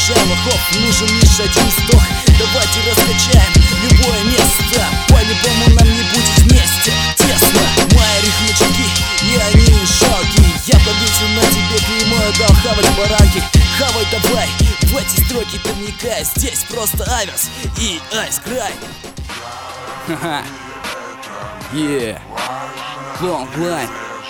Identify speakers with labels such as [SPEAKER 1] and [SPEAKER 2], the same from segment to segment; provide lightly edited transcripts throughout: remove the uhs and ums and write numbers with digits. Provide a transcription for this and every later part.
[SPEAKER 1] уважаемых хоп, нужен лишь один вздох. Давайте раскачаем любое место, по-любому нам не будет вместе тесно. Мои рифмочки, и они жалкие. Я повесил на тебе клеймо, я дал хавать баранки. Хавай давай, в эти строки ты вникай. Здесь просто Аверс и Ice Cry. Ха-ха. Yeah. Long line.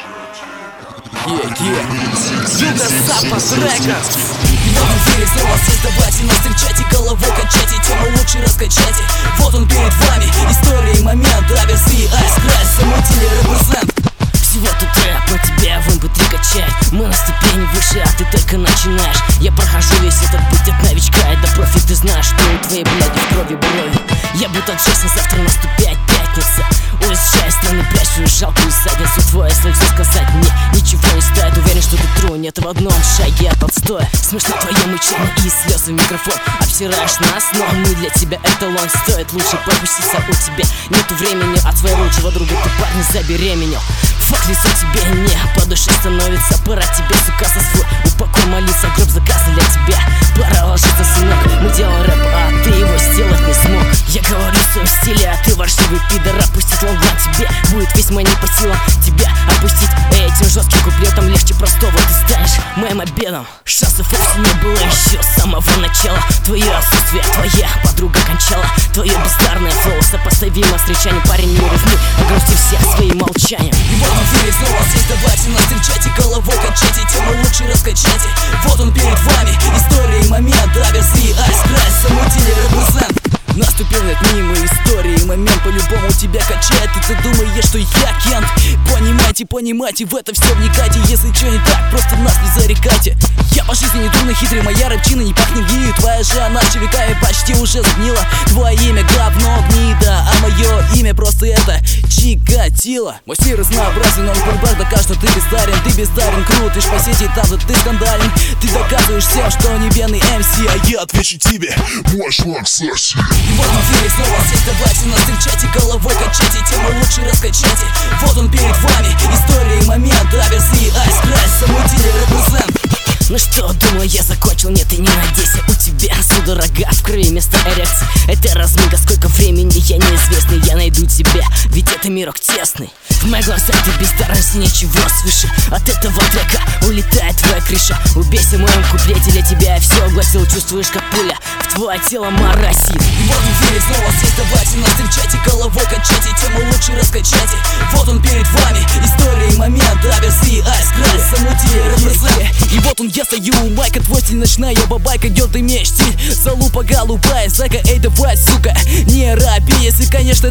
[SPEAKER 1] Юга Запад Рекордс. Вот он в эфире снова здесь, давайте нас встречайте, головой качайте, тему лучше раскачайте. Вот он перед вами, история и момент, Аверс и Ice Cry, самотили репрезент.
[SPEAKER 2] Всего тут рэп, но тебя в MP3 качает. Мы на ступени выше, а ты только начинаешь. Я прохожу весь этот путь от новичка и до профи. Ты знаешь, что у твоей бляди в крови брови. Я будто Джексон, завтра наступает пятница. Уезжай из страны, прячь свою жалкую задницу. Твое слезо сказать мне ничего не стоит. Уверен, что ты тру, нет в одном шаге от отстоя. Смешно твое мычание и слезы в микрофон. Обсираешь нас, но мы для тебя эталон. Стоит лучше попуститься, у тебя нету времени. От своего лучшего друга ты, парня, забеременел. Факт, лицо тебе не по душе становится. Пора тебе, сука, за свой упокой молиться. Гроб заказан для тебя, пора ложиться, сынок. Мы делаем рэп, а ты его сделать не смог. Я говорю в своем стиле, а ты воршивый пидор. Опустить лонгран тебе будет весьма не по силам. Тебя опустить этим жестким куплетом легче простого. Ты станешь моим обедом. Шансов вовсе не было еще с самого начала. Твое отсутствие, твоя подруга кончала. Твое бездарное флоу сопоставимо с речами. Парень не рифмуй, огрузьте всех своим молчанием.
[SPEAKER 1] В эфире снова здесь, давайте нас встречайте, головой качайте, тему лучше раскачайте. Вот он перед вами, история и момент, Аверс и Ice Cry, самотили репрезент. Наступил отнимы истории и момент, по-любому тебя качает. И ты думаешь, что я Кент. Понимайте, в это все вникайте. Если что не так, просто нас не зарекайте. Я по жизни не дурно хитрый, моя рэпчина не пахнет гнилью. Твоя же она с веками почти уже сгнила. Твое имя говно гнида, а мое имя просто это Чикатило. Мой стиль разнообразен, он бульбар докажет, что ты бездарен, крутишь по сети, там же ты скандален. Ты доказываешь всем, что невинный МС, а я отвечу тебе, мой шлаг сосси. Вот он в эфире снова здесь, давайте нас встречайте, головой качайте, тему лучше раскачайте. Вот он перед вами, история и момент, Аверс и Ice Cry, самотили репрезент.
[SPEAKER 2] Ну что, думаю, я закончил? Нет, и не надейся, у тебя судорога в крови вместо эрекции. Это разминка, сколько времени я неизвестный. Я найду тебя, ведь это мирок тесный. В моих глазах ты бездарность, ничего свыше. От этого трека улетает твоя крыша. Убейся в моем куплете, для тебя я все огласил. Чувствуешь, как пуля в твое тело моросит.
[SPEAKER 1] Вот он в эфире снова здесь, давайте нас встречайте, головой качайте, тему лучше раскачайте. Вот он перед вами, история и момент, Аверс и Ice Cry, самотили репрезент. И вот он, я стою у майка, твой стиль ночная бабайка, гёрл, ты имеешь стиль, залупа голубая, зайка, эй, давай, сука, не раби, если, конечно,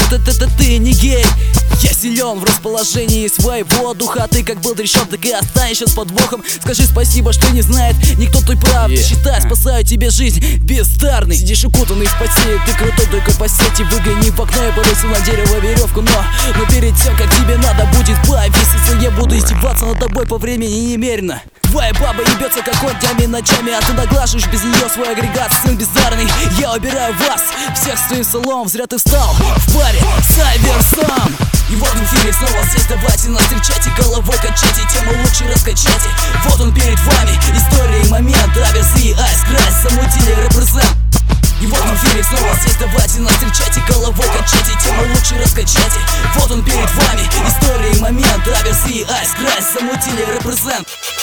[SPEAKER 1] ты не гей. Я силен в расположении своего духа, ты как был решен, так и останешься с подвохом. Скажи спасибо, что не знает никто той правды. Считай, спасаю тебе жизнь, бездарный. Сидишь укутанный в постели, ты крутой только по сети. Выгляни в окно, я повесил на дерево веревку, но перед тем, как тебе надо будет повеситься, я буду издеваться над тобой по времени немерено. Твоя баба ебется как он днями ночами, а ты наглаживаешь без нее свой агрегат, сын бездарный. Я убираю вас, всех своим столом, зря ты встал в паре с Аверсом. И вот он в эфире снова здесь, давайте нас встречайте, головой качайте, тему лучше раскачайте. Вот он перед вами, история и момент, Аверс и Ice Cry, самотили репрезент. И вот он в эфире снова здесь, давайте нас встречайте, головой качайте, тему лучше раскачайте. Вот он перед вами, история и момент, Аверс и Ice Cry, самотили репрезент.